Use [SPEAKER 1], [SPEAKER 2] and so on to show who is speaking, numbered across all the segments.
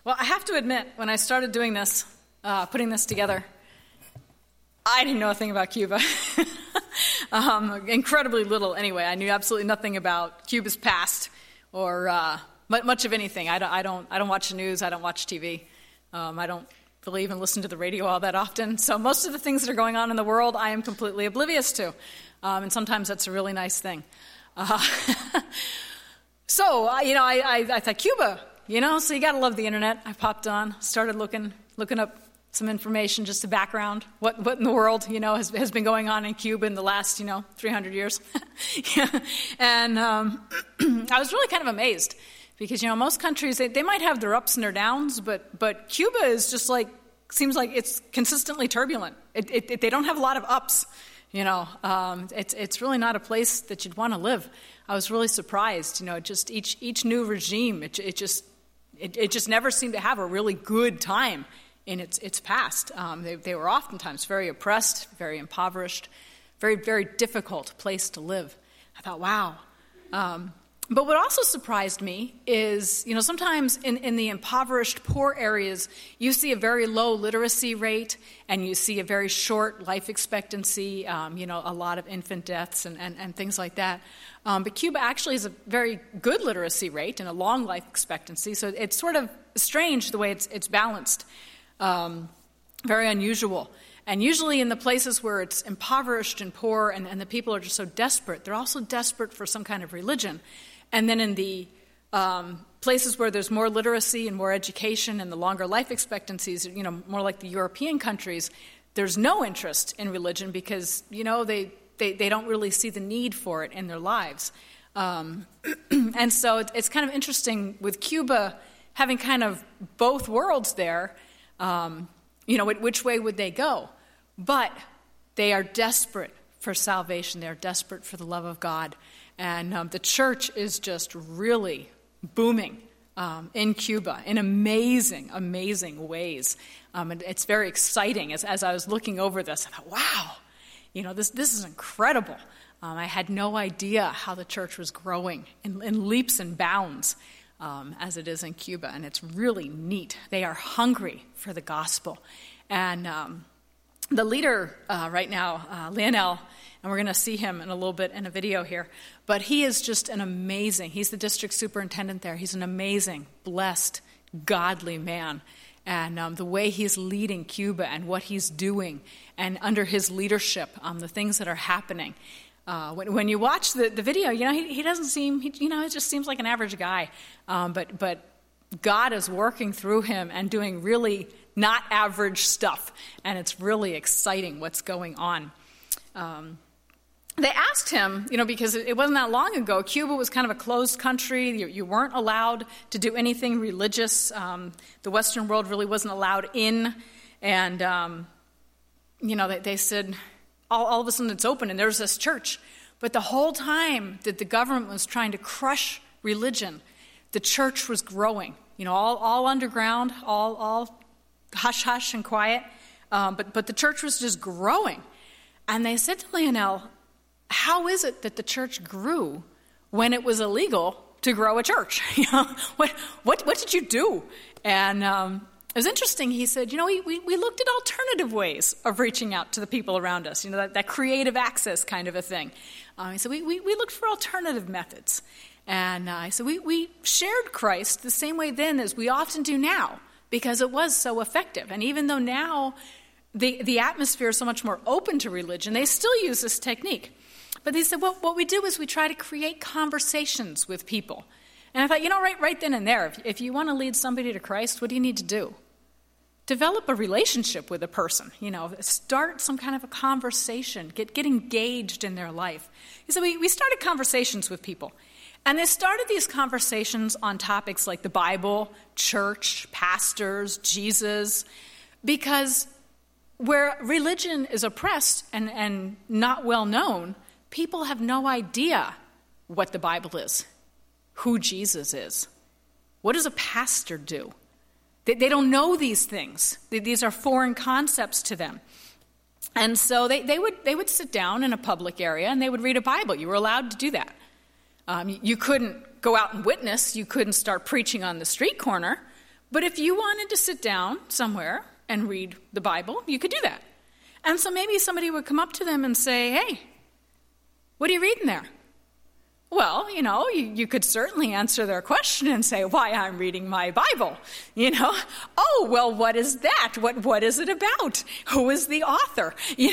[SPEAKER 1] Well, I have to admit, when I started doing this, putting this together, I didn't know a thing about Cuba. Incredibly little, anyway. I knew absolutely nothing about Cuba's past or much of anything. I don't watch the news. I don't watch TV. I don't really even listen to the radio all that often. So most of the things that are going on in the world, I am completely oblivious to. And sometimes that's a really nice thing. So I thought Cuba. So you got to love the internet. I popped on, started looking up some information, just the background, what in the world, has been going on in Cuba in the last, 300 years. And I was really kind of amazed because, most countries, they might have their ups and their downs, but Cuba is just seems like it's consistently turbulent. They don't have a lot of ups, It's really not a place that you'd want to live. I was really surprised, just each new regime, it just never seemed to have a really good time in its past. They were oftentimes very oppressed, very impoverished, very, very difficult place to live. I thought, wow. But what also surprised me is, sometimes in the impoverished, poor areas, you see a very low literacy rate and you see a very short life expectancy, a lot of infant deaths and things like that. But Cuba actually has a very good literacy rate and a long life expectancy, so it's sort of strange the way it's balanced, very unusual. And usually in the places where it's impoverished and poor and the people are just so desperate, they're also desperate for some kind of religion. And then in the places where there's more literacy and more education and the longer life expectancies, more like the European countries, there's no interest in religion because, they don't really see the need for it in their lives. And so it's kind of interesting with Cuba having kind of both worlds there, which way would they go? But they are desperate for salvation. They are desperate for the love of God. And the church is just really booming in Cuba in amazing, amazing ways. And it's very exciting. As I was looking over this, I thought, wow, this is incredible. I had no idea how the church was growing in leaps and bounds as it is in Cuba. And it's really neat. They are hungry for the gospel. And the leader right now, Lionel, and we're going to see him in a little bit in a video here, but he is just he's the district superintendent there. He's an amazing, blessed, godly man. And the way he's leading Cuba and what he's doing and under his leadership, the things that are happening. When you watch the video, he doesn't seem, it just seems like an average guy. But God is working through him and doing really not average stuff. And it's really exciting what's going on. They asked him, because it wasn't that long ago, Cuba was kind of a closed country. You weren't allowed to do anything religious. The Western world really wasn't allowed in. And, they said, all of a sudden it's open and there's this church. But the whole time that the government was trying to crush religion, the church was growing. All underground, all hush-hush and quiet. But the church was just growing. And they said to Lionel, how is it that the church grew when it was illegal to grow a church? What did you do? And it was interesting. He said, we looked at alternative ways of reaching out to the people around us, that creative access kind of a thing. He said, we looked for alternative methods. And I said, we shared Christ the same way then as we often do now because it was so effective. And even though now the atmosphere is so much more open to religion, they still use this technique. But they said, what we do is we try to create conversations with people. And I thought, right then and there, if you want to lead somebody to Christ, what do you need to do? Develop a relationship with a person. Start some kind of a conversation. Get engaged in their life. So we started conversations with people. And they started these conversations on topics like the Bible, church, pastors, Jesus, because where religion is oppressed and not well known, people have no idea what the Bible is, who Jesus is. What does a pastor do? They don't know these things. These are foreign concepts to them. And so they would sit down in a public area and they would read a Bible. You were allowed to do that. You couldn't go out and witness. You couldn't start preaching on the street corner. But if you wanted to sit down somewhere and read the Bible, you could do that. And so maybe somebody would come up to them and say, hey, what are you reading there? Well, you could certainly answer their question and say, why, I'm reading my Bible. Oh, well, what is that? What is it about? Who is the author?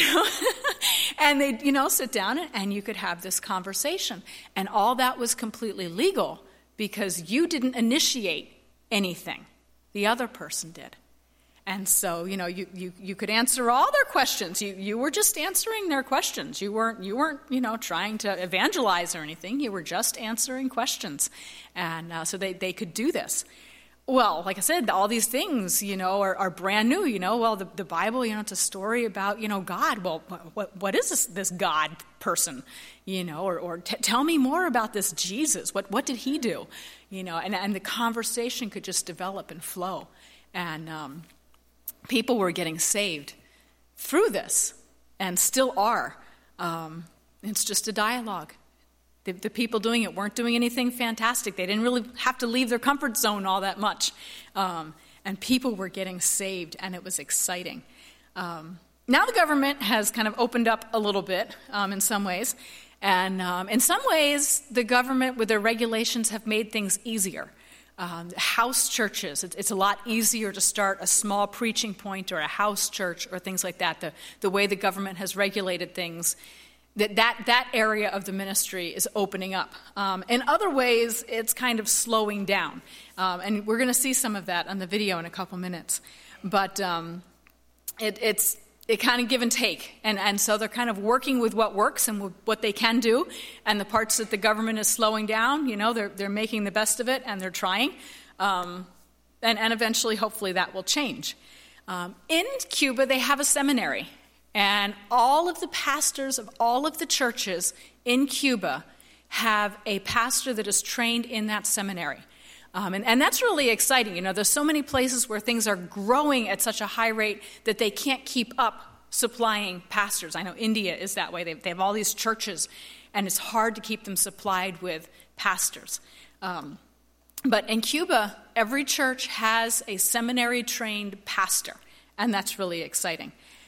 [SPEAKER 1] And they'd, sit down and you could have this conversation. And all that was completely legal because you didn't initiate anything. The other person did. And so, you could answer all their questions. You were just answering their questions. You weren't, trying to evangelize or anything. You were just answering questions. And so they could do this. Well, like I said, all these things, are brand new. Well, the Bible, it's a story about, God. Well, what is this God person, or tell me more about this Jesus. What did he do? And the conversation could just develop and flow. And people were getting saved through this and still are. It's just a dialogue. The people doing it weren't doing anything fantastic. They didn't really have to leave their comfort zone all that much. And people were getting saved, and it was exciting. Now the government has kind of opened up a little bit in some ways. And in some ways, the government, with their regulations, have made things easier. House churches, it's a lot easier to start a small preaching point or a house church or things like that. The way the government has regulated things, that area of the ministry is opening up. In other ways, it's kind of slowing down. And we're going to see some of that on the video in a couple minutes. But it's kind of give and take. And so they're kind of working with what works and with what they can do. And the parts that the government is slowing down, they're making the best of it and they're trying. And eventually, hopefully, that will change. In Cuba, they have a seminary. And all of the pastors of all of the churches in Cuba have a pastor that is trained in that seminary. And that's really exciting. There's so many places where things are growing at such a high rate that they can't keep up supplying pastors. I know India is that way. They have all these churches, and it's hard to keep them supplied with pastors. But in Cuba, every church has a seminary-trained pastor, and that's really exciting.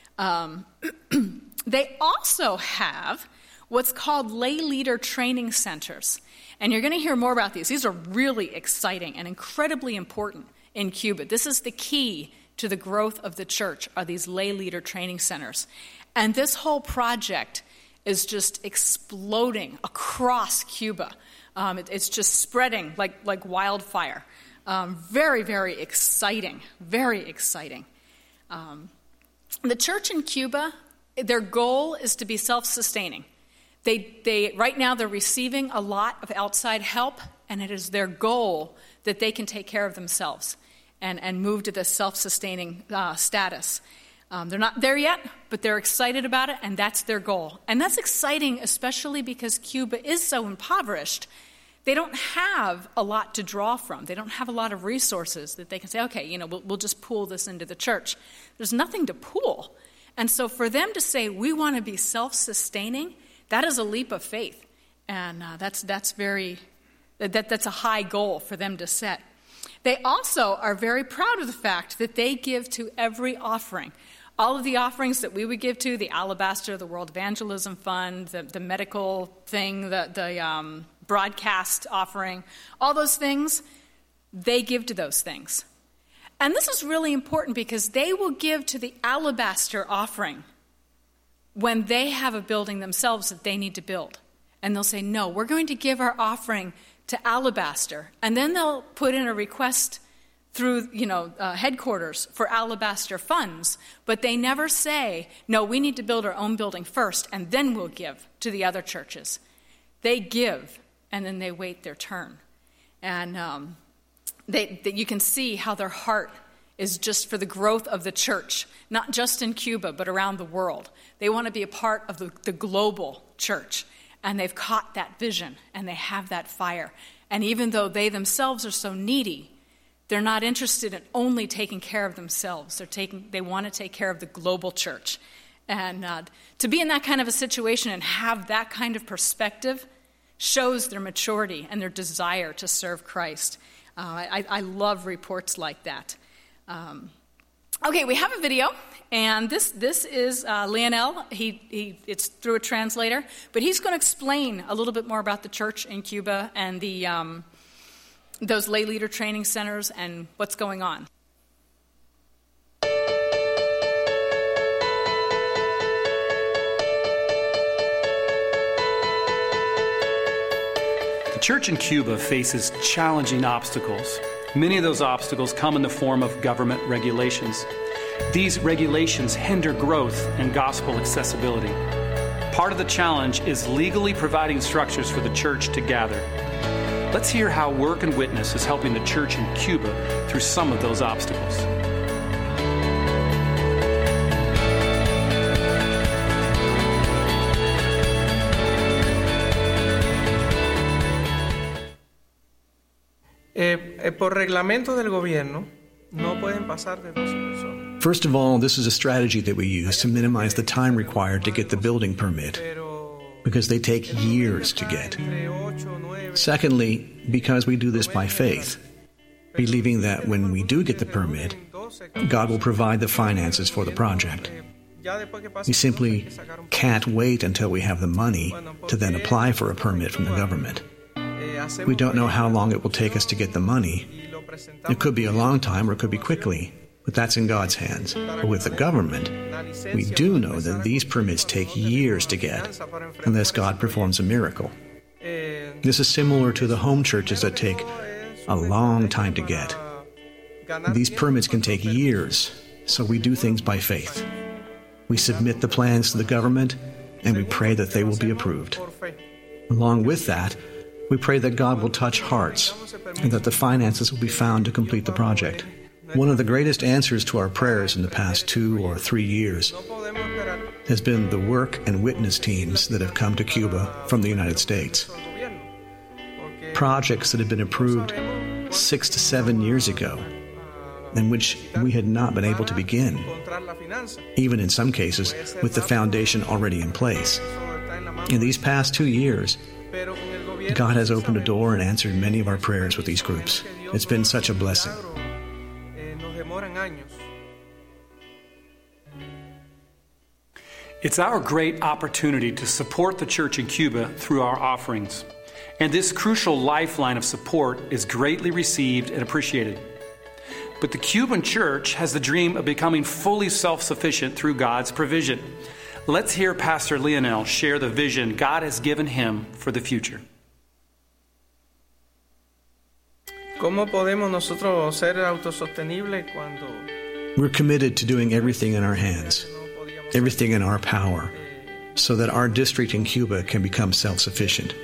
[SPEAKER 1] They also have what's called lay leader training centers. And you're going to hear more about these. These are really exciting and incredibly important in Cuba. This is the key to the growth of the church, are these lay leader training centers. And this whole project is just exploding across Cuba. It's just spreading like wildfire. Very, very exciting. Very exciting. The church in Cuba, their goal is to be self-sustaining. They right now they're receiving a lot of outside help, and it is their goal that they can take care of themselves and move to this self-sustaining status. They're not there yet, but they're excited about it, and that's their goal. And that's exciting, especially because Cuba is so impoverished. They don't have a lot to draw from. They don't have a lot of resources that they can say, okay, we'll just pool this into the church. There's nothing to pool. And so for them to say, we want to be self-sustaining, that is a leap of faith. And that's a high goal for them to set. They also are very proud of the fact that they give to every offering. All of the offerings that we would give to, the Alabaster, the World Evangelism Fund, the medical thing, the broadcast offering, all those things, they give to those things. And this is really important because they will give to the Alabaster offering when they have a building themselves that they need to build. And they'll say, no, we're going to give our offering to Alabaster. And then they'll put in a request through, headquarters for Alabaster funds. But they never say, no, we need to build our own building first, and then we'll give to the other churches. They give, and then they wait their turn. And you can see how their heart is just for the growth of the church, not just in Cuba, but around the world. They want to be a part of the global church, and they've caught that vision, and they have that fire. And even though they themselves are so needy, they're not interested in only taking care of themselves. They want to take care of the global church. And to be in that kind of a situation and have that kind of perspective shows their maturity and their desire to serve Christ. I love reports like that. Okay, we have a video, and this is Lionel. It's through a translator, but he's going to explain a little bit more about the church in Cuba and those lay leader training centers and what's going on.
[SPEAKER 2] The church in Cuba faces challenging obstacles. Many of those obstacles come in the form of government regulations. These regulations hinder growth and gospel accessibility. Part of the challenge is legally providing structures for the church to gather. Let's hear how Work and Witness is helping the church in Cuba through some of those obstacles.
[SPEAKER 3] Por reglamento del gobierno, no pueden pasar de 12 personas.
[SPEAKER 4] First of all, this is a strategy that we use to minimize the time required to get the building permit, because they take years to get. Secondly, because we do this by faith, believing that when we do get the permit, God will provide the finances for the project. We simply can't wait until we have the money to then apply for a permit from the government. We don't know how long it will take us to get the money. It could be a long time or it could be quickly, but that's in God's hands. But with the government, we do know that these permits take years to get, unless God performs a miracle. This is similar to the home churches that take a long time to get. These permits can take years, so we do things by faith. We submit the plans to the government, and we pray that they will be approved. Along with that, we pray that God will touch hearts and that the finances will be found to complete the project. One of the greatest answers to our prayers in the past 2 or 3 years has been the Work and Witness teams that have come to Cuba from the United States. Projects that have been approved 6 to 7 years ago, in which we had not been able to begin, even in some cases with the foundation already in place. In these past 2 years, God has opened a door and answered many of our prayers with these groups. It's been such a blessing.
[SPEAKER 2] It's our great opportunity to support the church in Cuba through our offerings. And this crucial lifeline of support is greatly received and appreciated. But the Cuban church has the dream of becoming fully self-sufficient through God's provision. Let's hear Pastor Lionel share the vision God has given him for the future.
[SPEAKER 3] ¿Cómo podemos nosotros ser autosostenibles cuando
[SPEAKER 4] We're committed to doing everything in our hands, everything in our power, so that our district in Cuba can become self-sufficient?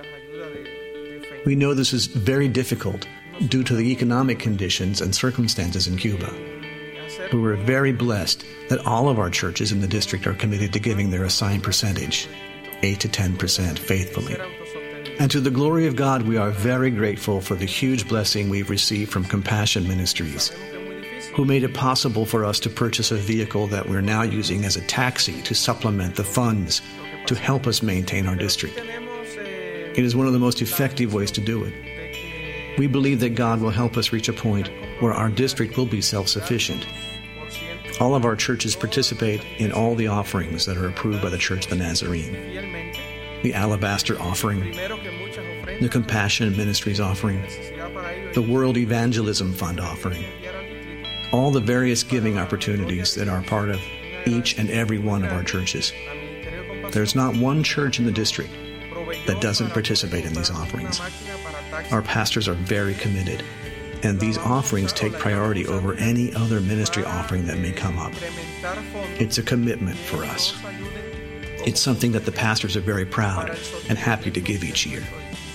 [SPEAKER 4] We know this is very difficult due to the economic conditions and circumstances in Cuba. But we're very blessed that all of our churches in the district are committed to giving their assigned percentage, 8 to 10% faithfully. And to the glory of God, we are very grateful for the huge blessing we've received from Compassion Ministries, who made it possible for us to purchase a vehicle that we're now using as a taxi to supplement the funds to help us maintain our district. It is one of the most effective ways to do it. We believe that God will help us reach a point where our district will be self-sufficient. All of our churches participate in all the offerings that are approved by the Church of the Nazarene. The Alabaster offering, the Compassion Ministries offering, the World Evangelism Fund offering, all the various giving opportunities that are part of each and every one of our churches. There's not one church in the district that doesn't participate in these offerings. Our pastors are very committed, and these offerings take priority over any other ministry offering that may come up. It's a commitment for us. It's something that the pastors are very proud and happy to give each year.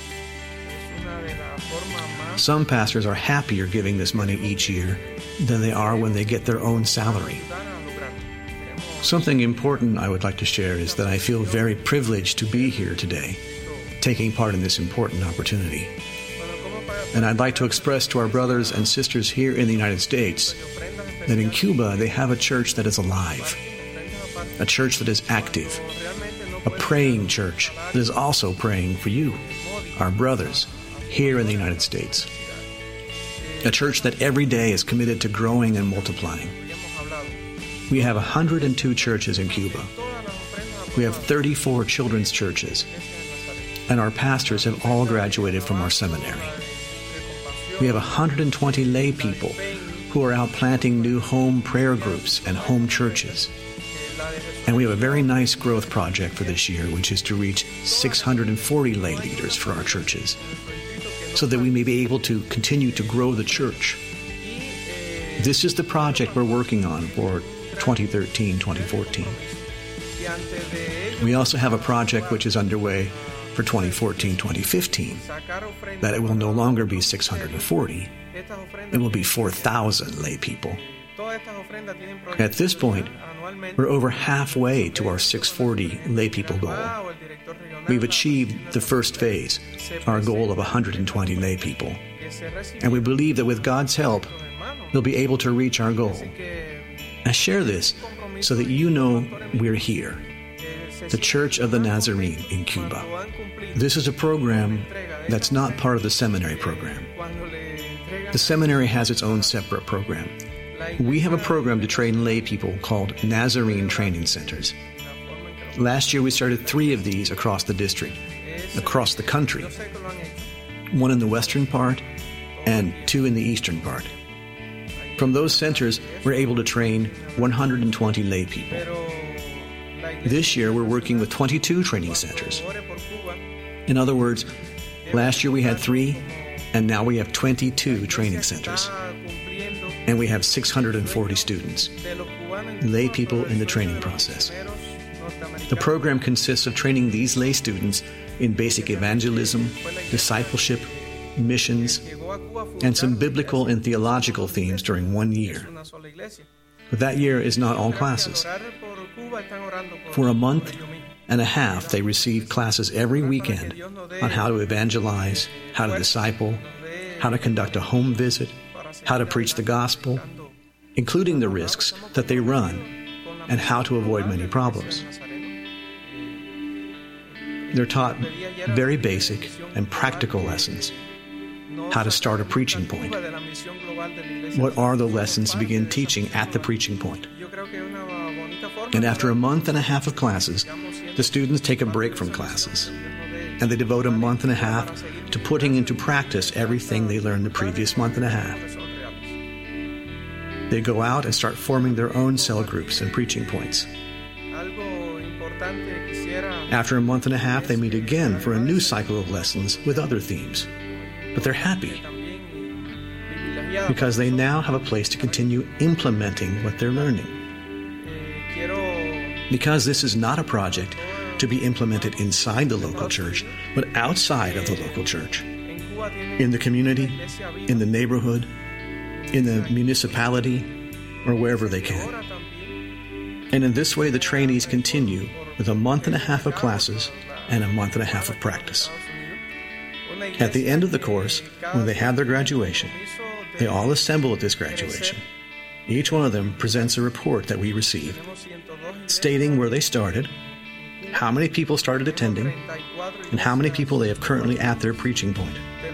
[SPEAKER 4] Some pastors are happier giving this money each year than they are when they get their own salary. Something important I would like to share is that I feel very privileged to be here today, taking part in this important opportunity. And I'd like to express to our brothers and sisters here in the United States that in Cuba they have a church that is alive, a church that is active, a praying church that is also praying for you, our brothers, here in the United States. a church that every day is committed to growing and multiplying. We have 102 churches in Cuba. We have 34 children's churches, and our pastors have all graduated from our seminary. We have 120 lay people who are out planting new home prayer groups and home churches. And we have a very nice growth project for this year, which is to reach 640 lay leaders for our churches, so that we may be able to continue to grow the church. This is the project we're working on for 2013-2014. We also have a project which is underway for 2014-2015, that it will no longer be 640, it will be 4,000 lay people. At this point, we're over halfway to our 640 lay people goal. We've achieved the first phase, our goal of 120 lay people. And we believe that with God's help, we'll be able to reach our goal. I share this so that you know we're here, the Church of the Nazarene in Cuba. This is a program that's not part of the seminary program. The seminary has its own separate program. We have a program to train lay people called Nazarene Training Centers. Last year we started 3 of these across the district, across the country. 1 in the western part and 2 in the eastern part. From those centers, we're able to train 120 lay people. This year we're working with 22 training centers. In other words, last year we had 3, and now we have 22 training centers. And we have 640 students, lay people in the training process. The program consists of training these lay students in basic evangelism, discipleship, missions, and some biblical and theological themes during 1 year. But that year is not all classes. For a month and a half, they receive classes every weekend on how to evangelize, how to disciple, how to conduct a home visit, how to preach the gospel, including the risks that they run, and how to avoid many problems. They're taught very basic and practical lessons. How to start a preaching point. What are the lessons to begin teaching at the preaching point? And after a month and a half of classes, the students take a break from classes, and they devote a month and a half to putting into practice everything they learned the previous month and a half. They go out and start forming their own cell groups and preaching points. After a month and a half, they meet again for a new cycle of lessons with other themes. But they're happy because they now have a place to continue implementing what they're learning. Because this is not a project to be implemented inside the local church, but outside of the local church. In the community, in the neighborhood, in the municipality, or wherever they can. And in this way, the trainees continue with a month and a half of classes and a month and a half of practice. At the end of the course, when they have their graduation, they all assemble at this graduation. Each one of them presents a report that we receive, stating where they started, how many people started attending, and how many people they have currently at their preaching point.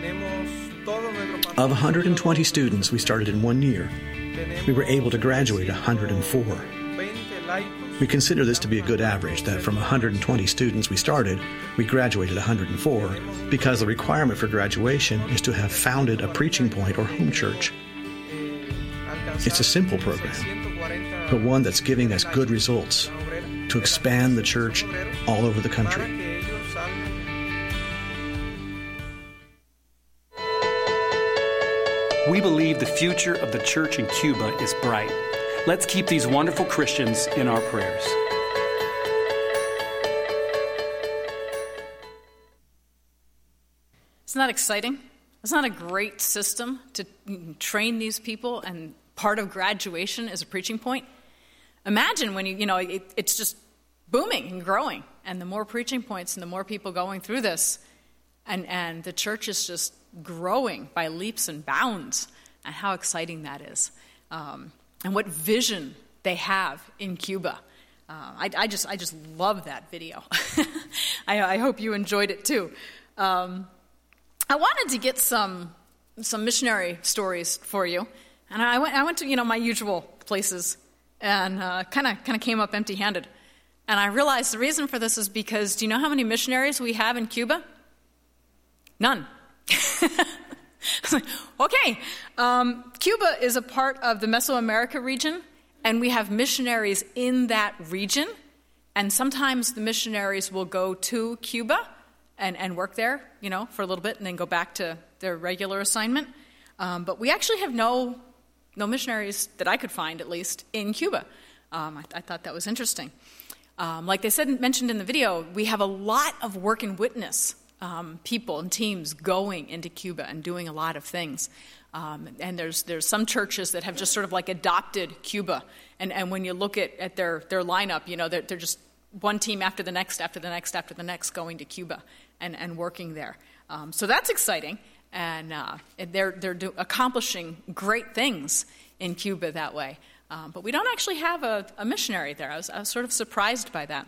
[SPEAKER 4] Of 120 students we started in 1 year, we were able to graduate 104. We consider this to be a good average, that from 120 students we started, we graduated 104, because the requirement for graduation is to have founded a preaching point or home church. It's a simple program, but one that's giving us good results to expand the church all over the country.
[SPEAKER 2] We believe the future of the church in Cuba is bright. Let's keep these wonderful Christians in our prayers.
[SPEAKER 1] Isn't that exciting? It's not a great system to train these people, and part of graduation is a preaching point. Imagine when it's just booming and growing, and the more preaching points and the more people going through this, and the church is just growing by leaps and bounds, and how exciting that is. And what vision they have in Cuba. I just love that video. I hope you enjoyed it too. I wanted to get some missionary stories for you. And I went to, my usual places and kind of came up empty-handed. And I realized the reason for this is because, do you know how many missionaries we have in Cuba? None. Okay. Cuba is a part of the Mesoamerica region, and we have missionaries in that region. And sometimes the missionaries will go to Cuba and work there, for a little bit and then go back to their regular assignment. But we actually have no missionaries that I could find, at least, in Cuba. I thought that was interesting. Like they mentioned in the video, we have a lot of work and witness people and teams going into Cuba and doing a lot of things. And there's some churches that have just sort of like adopted Cuba. And when you look at their lineup, they're just one team after the next going to Cuba and working there. So that's exciting. And they're accomplishing great things in Cuba that way. But we don't actually have a missionary there. I was sort of surprised by that.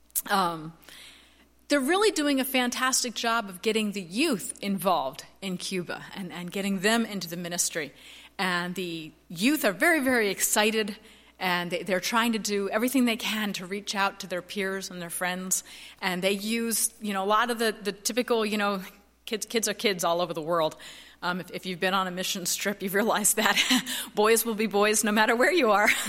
[SPEAKER 1] They're really doing a fantastic job of getting the youth involved in Cuba and getting them into the ministry. And the youth are very, very excited, and they're trying to do everything they can to reach out to their peers and their friends. And they use, a lot of the typical, kids are kids all over the world. If you've been on a missions trip, you've realized that boys will be boys no matter where you are.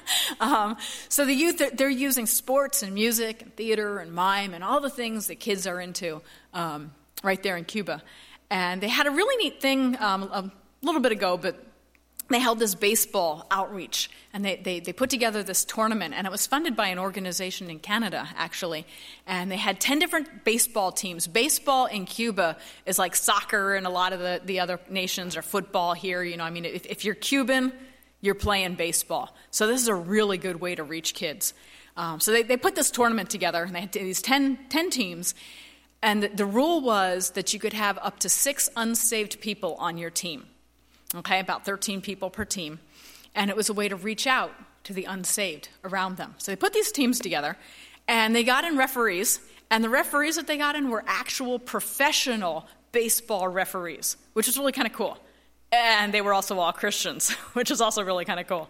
[SPEAKER 1] So the youth, they're using sports and music and theater and mime and all the things that kids are into right there in Cuba. And they had a really neat thing a little bit ago, but they held this baseball outreach, and they put together this tournament, and it was funded by an organization in Canada, actually. And they had 10 different baseball teams. Baseball in Cuba is like soccer in a lot of the other nations, or football here. If you're Cuban, you're playing baseball. So this is a really good way to reach kids. So they put this tournament together, and they had these 10 teams. And the rule was that you could have up to 6 unsaved people on your team. Okay, about 13 people per team. And it was a way to reach out to the unsaved around them. So they put these teams together, and they got in referees. And the referees that they got in were actual professional baseball referees, which was really kind of cool. And they were also all Christians, which is also really kind of cool.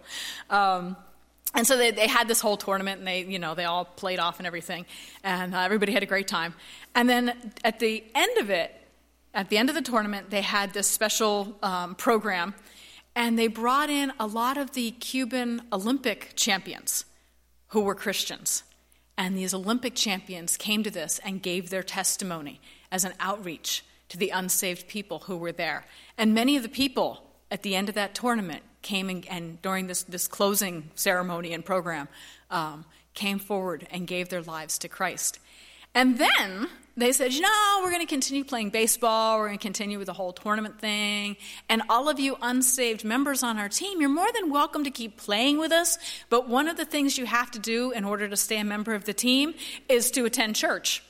[SPEAKER 1] And so they had this whole tournament, and they all played off and everything. And everybody had a great time. And then at the end of it, at the end of the tournament, they had this special program, and they brought in a lot of the Cuban Olympic champions who were Christians. And these Olympic champions came to this and gave their testimony as an outreach to the unsaved people who were there. And many of the people at the end of that tournament came and during this closing ceremony and program, came forward and gave their lives to Christ. And then they said, we're going to continue playing baseball. We're going to continue with the whole tournament thing. And all of you unsaved members on our team, you're more than welcome to keep playing with us. But one of the things you have to do in order to stay a member of the team is to attend church.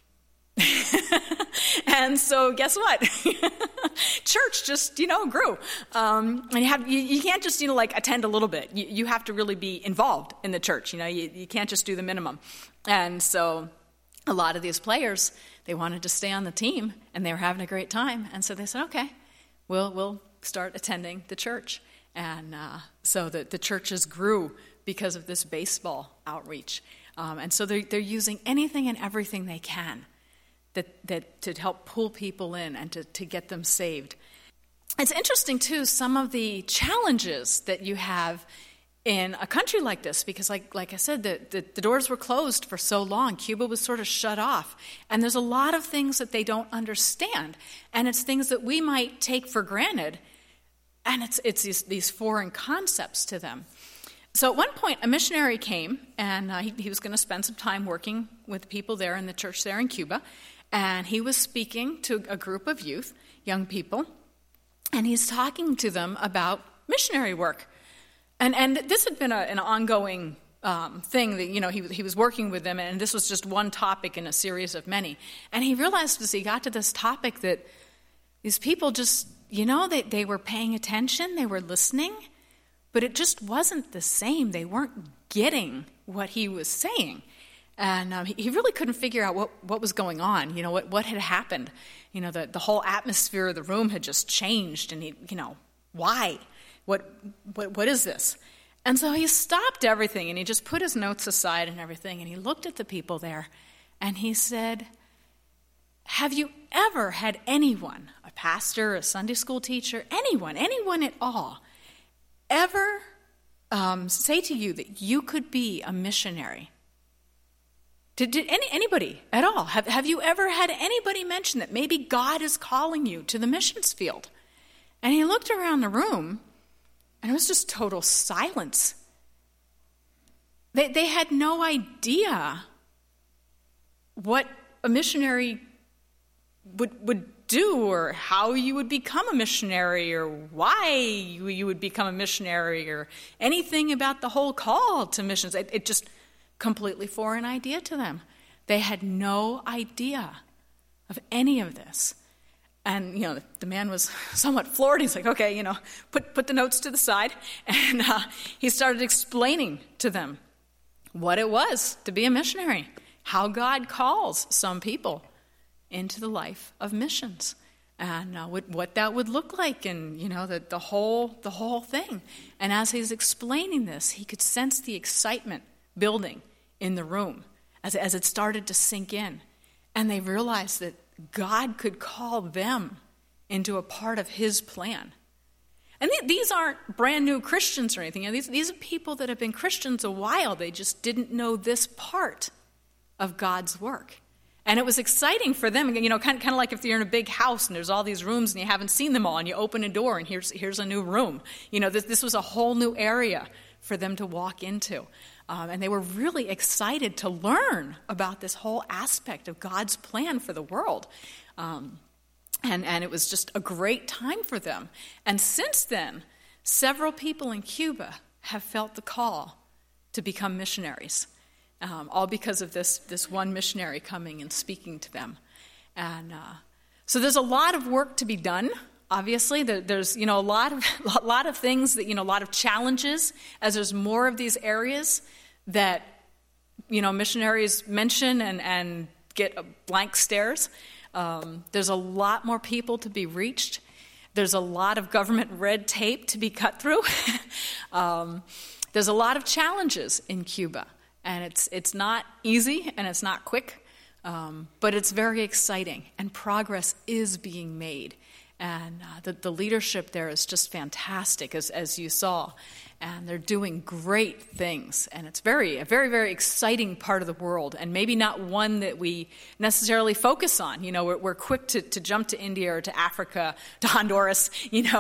[SPEAKER 1] And so guess what? Church just, grew. And you can't just, attend a little bit. You have to really be involved in the church. You can't just do the minimum. And so a lot of these players, they wanted to stay on the team, and they were having a great time. And so they said, okay, we'll start attending the church. And so the churches grew because of this baseball outreach. And so they're using anything and everything they can that to help pull people in and to get them saved. It's interesting, too, some of the challenges that you have in a country like this, because like I said, the doors were closed for so long. Cuba was sort of shut off. And there's a lot of things that they don't understand. And it's things that we might take for granted. And it's these foreign concepts to them. So at one point, a missionary came, and he was going to spend some time working with people there in the church there in Cuba. And he was speaking to a group of youth, young people. And he's talking to them about missionary work. And this had been an ongoing thing that, he was working with them, and this was just one topic in a series of many. And he realized as he got to this topic that these people just, they were paying attention, they were listening, but it just wasn't the same. They weren't getting what he was saying. And he really couldn't figure out what was going on, what had happened. The whole atmosphere of the room had just changed, and why? What is this? And so he stopped everything, and he just put his notes aside and everything, and he looked at the people there, and he said, have you ever had anyone, a pastor, a Sunday school teacher, anyone at all, ever say to you that you could be a missionary? Did anybody at all? Have you ever had anybody mention that maybe God is calling you to the missions field? And he looked around the room, and it was just total silence. They had no idea what a missionary would do, or how you would become a missionary, or why you would become a missionary, or anything about the whole call to missions. It just completely foreign idea to them. They had no idea of any of this. And, the man was somewhat floored. He's like, okay, put the notes to the side. And he started explaining to them what it was to be a missionary, how God calls some people into the life of missions, and what that would look like, and, the whole thing. And as he's explaining this, he could sense the excitement building in the room as it started to sink in. And they realized that God could call them into a part of his plan. And these aren't brand new Christians or anything. These are people that have been Christians a while. They just didn't know this part of God's work. And it was exciting for them, kind of like if you're in a big house and there's all these rooms and you haven't seen them all, and you open a door and here's a new room. This was a whole new area for them to walk into. And they were really excited to learn about this whole aspect of God's plan for the world. And it was just a great time for them. And since then, several people in Cuba have felt the call to become missionaries, all because of this one missionary coming and speaking to them. And so there's a lot of work to be done. Obviously, there's a lot of things that a lot of challenges as there's more of these areas that missionaries mention and get blank stares. There's a lot more people to be reached. There's a lot of government red tape to be cut through. There's a lot of challenges in Cuba, and it's not easy and it's not quick, but it's very exciting, and progress is being made. And the leadership there is just fantastic, as you saw. And they're doing great things. And it's a very, very exciting part of the world, and maybe not one that we necessarily focus on. We're quick to jump to India or to Africa, to Honduras,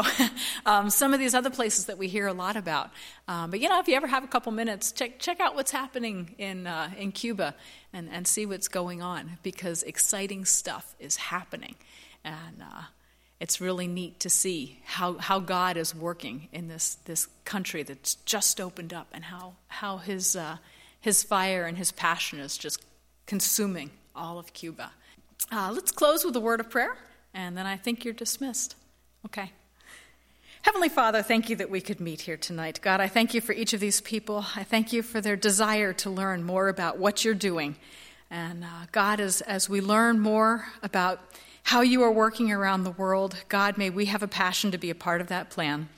[SPEAKER 1] some of these other places that we hear a lot about. But, if you ever have a couple minutes, check out what's happening in Cuba and see what's going on, because exciting stuff is happening. And it's really neat to see how God is working in this country that's just opened up, and how his fire and his passion is just consuming all of Cuba. Let's close with a word of prayer, and then I think you're dismissed. Okay. Heavenly Father, thank you that we could meet here tonight. God, I thank you for each of these people. I thank you for their desire to learn more about what you're doing. And God, as we learn more about how you are working around the world, God, may we have a passion to be a part of that plan.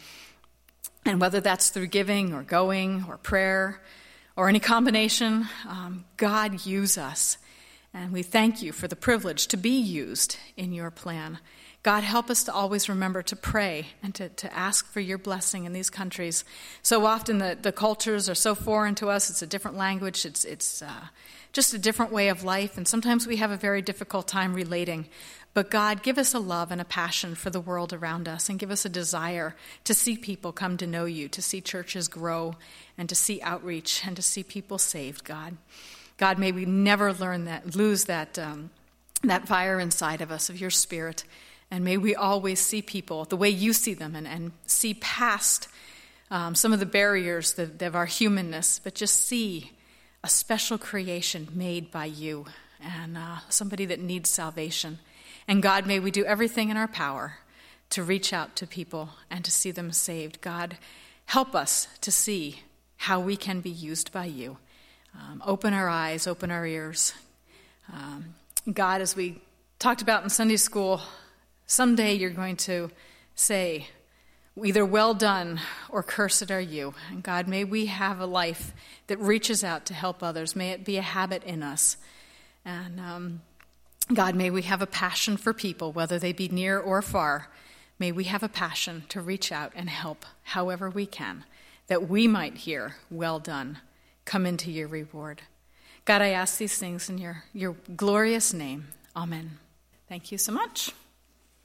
[SPEAKER 1] And whether that's through giving or going or prayer or any combination, God, use us. And we thank you for the privilege to be used in your plan. God, help us to always remember to pray and to ask for your blessing in these countries. So often the cultures are so foreign to us. It's a different language. It's just a different way of life. And sometimes we have a very difficult time relating. But God, give us a love and a passion for the world around us, and give us a desire to see people come to know you, to see churches grow, and to see outreach, and to see people saved, God. God, may we never lose that fire inside of us, of your Spirit. And may we always see people the way you see them, and see past some of the barriers of our humanness, but just see a special creation made by you, and somebody that needs salvation. And God, may we do everything in our power to reach out to people and to see them saved. God, help us to see how we can be used by you. Open our eyes, open our ears. God, as we talked about in Sunday school, someday you're going to say, either well done or cursed are you. And God, may we have a life that reaches out to help others. May it be a habit in us. And God, may we have a passion for people, whether they be near or far. May we have a passion to reach out and help however we can, that we might hear, well done, come into your reward. God, I ask these things in your glorious name. Amen. Thank you so much.